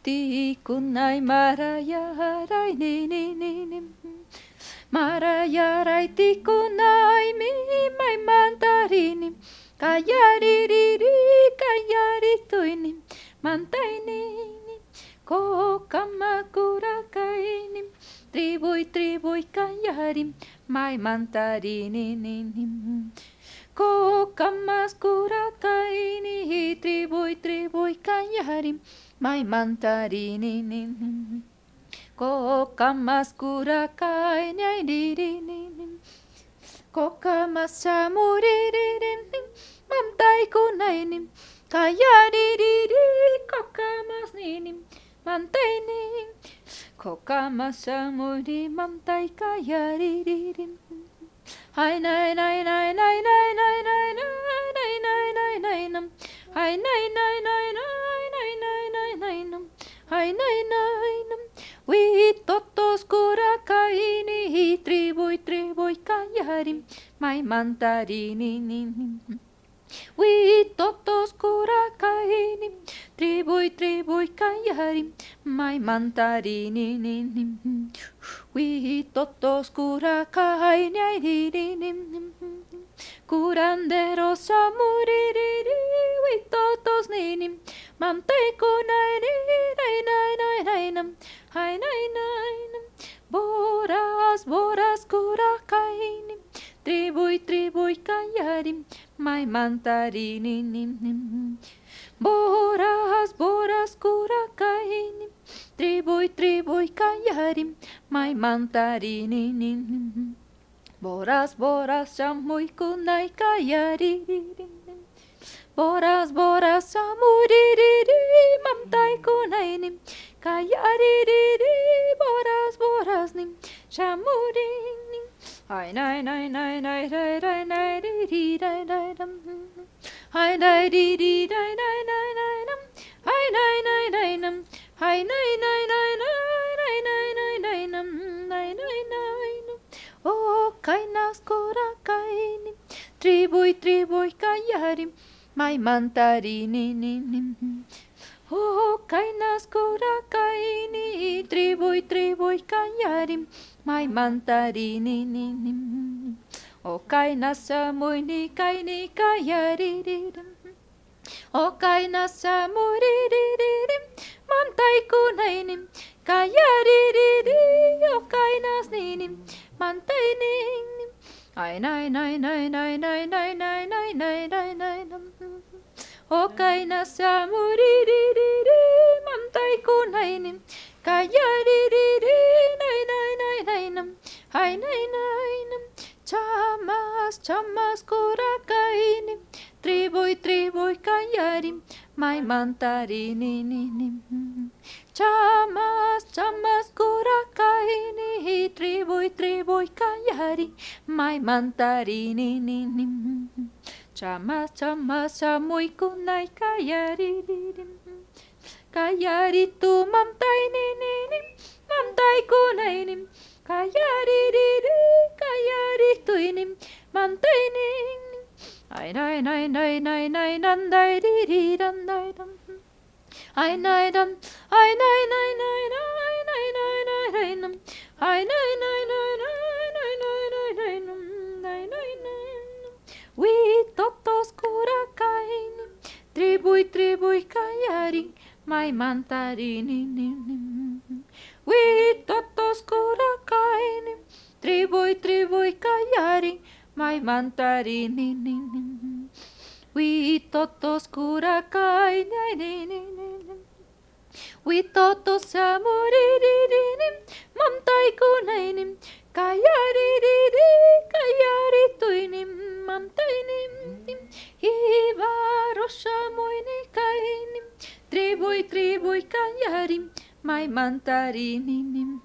tikunai marayarai ni marayarai tikunai mi mai mantarini kayaririri kayarituini mantaini ko kamakura kaini tribui kayarim mai mantarini ko kamaskura kaini tribui kayarim mai mantarini ko kamaskura kaini ko kamasamuririm mantai kunainim kayariri ko kamasninim mantaini ko kamasamuri mantai kayariririm Hai nai nai nai nai nai nai nai nai nai nai nai nam. Hai nai nai nai nai nai nai nai nai nam. Hai nai nai nam. We totos kura kaini tribui kayarim mai mantarini We totos kura kaini tribui kayarim mai mantarini We totos kura kaini Curanderos samuriri We totos ninim Mantai kunaini Nai nai nai nai nam Hai nai nai nam Boras kura kaini Tribui kayarim Mai mantarini Boras kura kaini Tribui kayarim Mai mantarini Boras samui kunai kayaririm Boras samuriri Mantai kunainim Kayariri Boras nim Samurinim Hai nai nai nai nai nai nai nai ri nai nai nam Hai nai ri nai nai nai nai nam Hai nai nai nai nam Hai nai nai nai nai nai nai nai nai nam Nai nai nai nam O kainas kura kaini Tribui kayarim Mai mantarini O kainas kura kaini Tribui kayarim Mai mantarini O kainas samui kaini kayaririm O kainas samuririm Mantai kunainim Kayariri O kainas ninim Mantai ninim Ai nai nai nai nai nai nai nai nai nai nai nai nam O kainas samuriri Mantai kunainim Kayariri nai nai nai nai nam Hai nai nai nam Chamas kura kainim Tribui kayarim Mai mantarini Chamas kura kaini Tribui kayari Mai mantarini Chamas samui kunai kayari Kayari tu mantai Mantai kunainim Kayari tuinim Mantai Ai nai nai nai nai nai nandai ri dandai dam Ai nai dam Ai nai nai nai nai nai nai nai nai nam Ai nai nai nai nai nai nai nai nai nam Nai nai nai nam We totos kura kaini Tribui kayari Mai mantarini We totos kura kaini Tribui kayari Mai mantarini We totos kura kaini We totos samuriri Mantai kunainim Kayari tuinim Mantai nim Hivaros samuini kainim Tribui kayarim Mai mantarini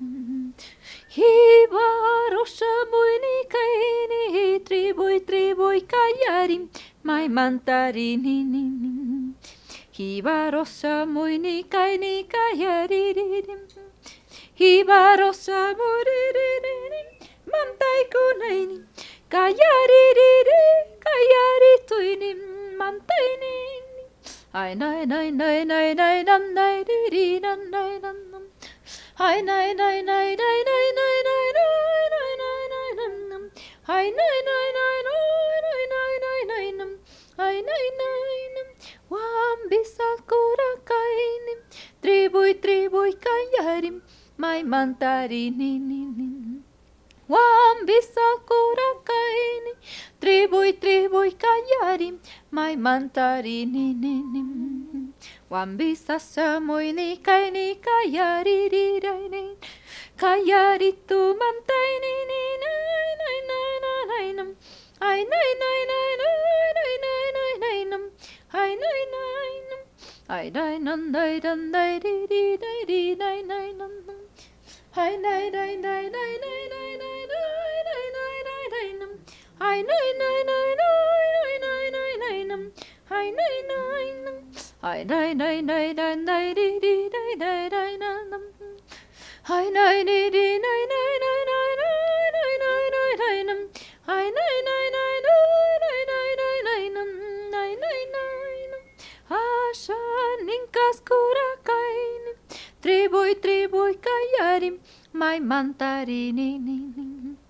Hivaros samuini kaini Tribui kayarim Mai mantarini Hivaros samuini kaini kayaririm Hivaros samuriri Mantai kunainim Kayari tuinim Mantai Ai nai nai nai nai nai nam nai di di nam nai nam nam. Ai nai nai nai nai nai nai nai nai nai nai nai nam nam. Ai nai nai nai nai nai nai nai nai nam. Ai nai nai nam. Wam bisa kura kainim. Tribui tribui kayarim. Mai mantari ni ni ni. Wam bisa kura kaini. Tribui tribui kayarim. Mai mantari ni ni ni. Wan bisa samui ni kayari ri rai ni. Kayari tu mantai ni ni nai nai nai nai nai nam. Ai nai nai nai nai nai nai nai nai nam. Ai nai nai nam. Ai nai nan nai dan nai ri ri nai ri nai nai nam nam. Ai nai nai nai nai nai nai nai nai nai nai nai nai nam. Ai nai nai nai nai nai nai nai nai nam. Ai nai nai nam. Ai nai nai nai nai nai ri ri nai nai nai nam. Ai nai ri ri nai nai nai nai nai nai nai nai nai nam. Ai nai nai nai nai nai nai nai nai nam. Nai nai nai nam. Asha ninkas kurakaini. Tribui tribui kayarim. Mai mantari ni ni ni.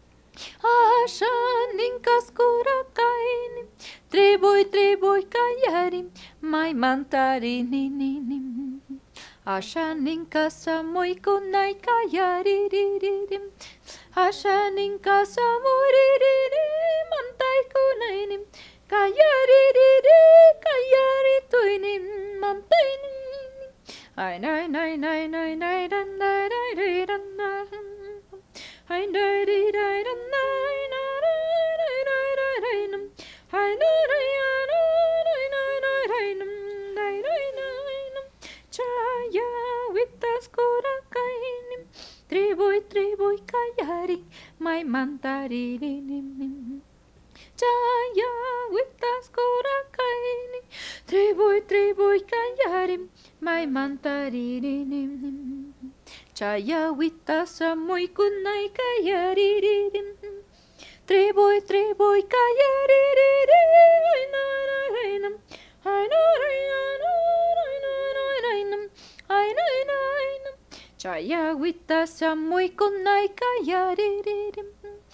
Asha ninkas kurakaini. Tribui tribui kayarim. Mai mantari ni ni ni. Asha ninkas samui kunai kayari ri ri rim. Asha ninkas samui ri ri ri. Mantai kunai nim. Kayari ri ri. Kayari tuinim. Mantai ni. Ai nai nai nai nai nai dan nai nai ri dan nai. Ai nai ri nai dan nai nai nai nai nai nai nam. Ai nai nai nai nai nai nai nam. Nai nai nai nam. Chaya vitas kurakainim. Tribui tribui kayari. Mai mantari ri nim nim. Chaya vitas kurakainim. Tribui tribui kayarim. Mai mantari ri nim nim. Chaya vitas samui kunai kayari ri rim. Tribui tribui kayari ri ri. Ai nai nai nai nam. Ai nai nai nai nai nai nai nam. Ai nai nai nam. Chaya vitas samui kunai kayari ri rim.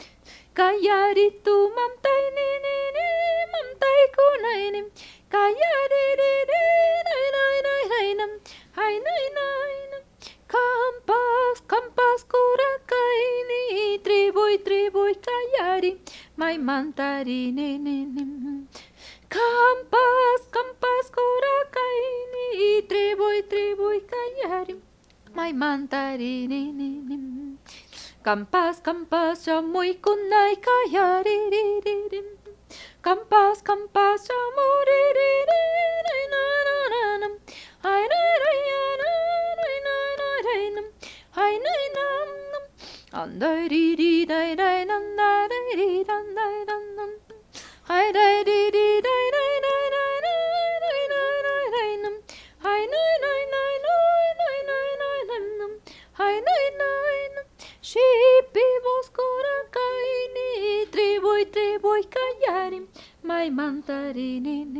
Kayari tu mantai ni ni ni. Mantai kunai nim. Kayari ri ri nai nai nai nai nam. Ai nai nai nam. Kampas kampas kurakaini. Tribui tribui kayari. Mai mantari ni ni ni. Kampas kampas kurakaini. Tribui tribui kayari. Mai mantari ni ni ni. Kampas kampas samui kunai kayari ri ri ri. Kampas kampas samui ri ri ri nai nai nai nai nam. Ai nai nai nai nai nai nai nam. Ai nai nam nam. Andai ri ri nai nai nam nai nai ri nam nai nam nam. Ai nai ri ri nai nai nai nai nai nai nai nai nai nam. Ai nai nai nai nai nai nai nai nai nam. Ai nai nai nam. Shipi vos kurakaini. Tribui tribui kayarim. Mai mantari ni ni.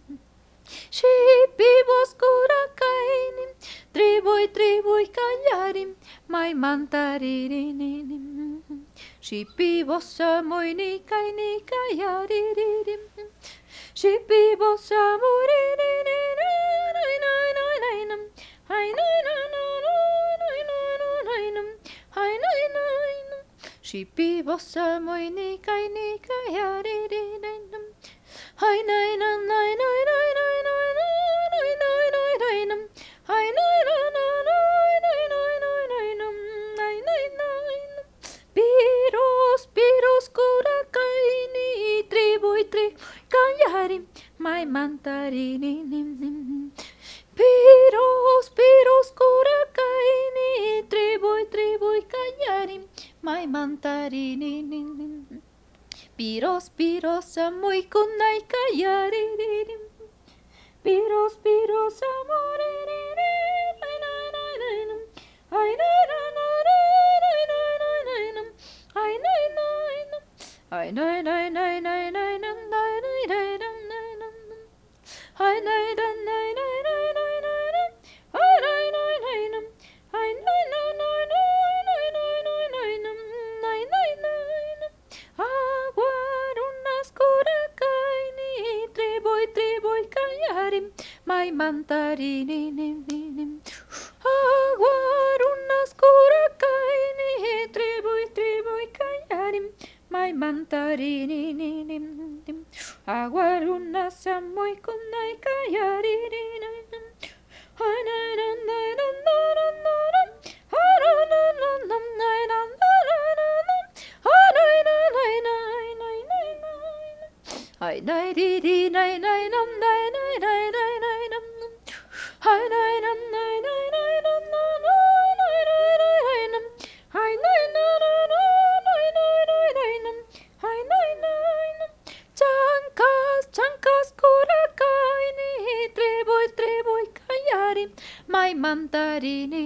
Shipi vos kurakaini. Tribui tribui kayarim. Mai mantari ni ni ni. Shipi vos samui ni kayari ri rim. Shipi vos samui ri ri ri nai nai nai nai nam. Ai nai nai nai nai nai nai nai nam. Ai nai nai nam. Shipi vos samui ni kayari ri ri nam. Ai nai nai nai nai nai nai nai nai nai nai nai nam. Ai nai nai nai nai nai nai nai nai nam. Ai nai nai nam. Piros piros kurakaini. Tribui tribui kayari. Mai mantari ni nim nim. Piros piros kurakaini. Tribui tribui kayari. Mai mantari ni ni ni. Piros piros samui kunai kayari ri rim. Piros piros samui ri ri ri nai nai nai nai nam. Ai nai nai nai nai nai nai nai nam. Ai nai nai nam. Ai nai nai nai nai nai nam. Nai nai nai nam nai nam. Ai nai nai nai mantarini aguarunas kurakaini tribui tribui kayarim my mantarini aguarunas samoy kunay kayarini Ay nay di di nay nay nam nay nay nay nay nay nam ay nay nam nay nay nay nam nay nay nay nay nam ay nay na na na nay nay nay nay nam ay nay nay nam changkas kurakai ni triboy kayari may mantarini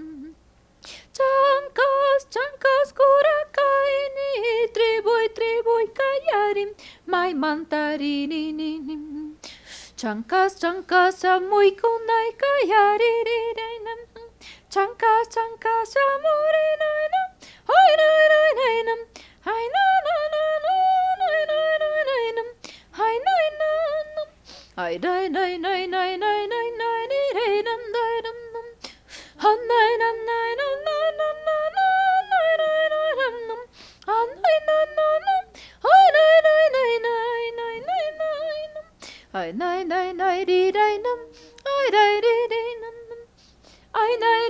changkas kurakai ni triboy kayarim may mantarini changkas amoy kunay kayari changkas amore nam ay nay nay nay nam ay na na na na nay nay nay nay nam ay nay na nam ay nay nay nay nay nay nay nay nay nam nay nam nam ay nay nam nay nam nay nam nay nay nay nam ay nay na na nam ay nay nay nay nay nay nay nay nam ay nay nay nay di day nam ay day di day nam ay nay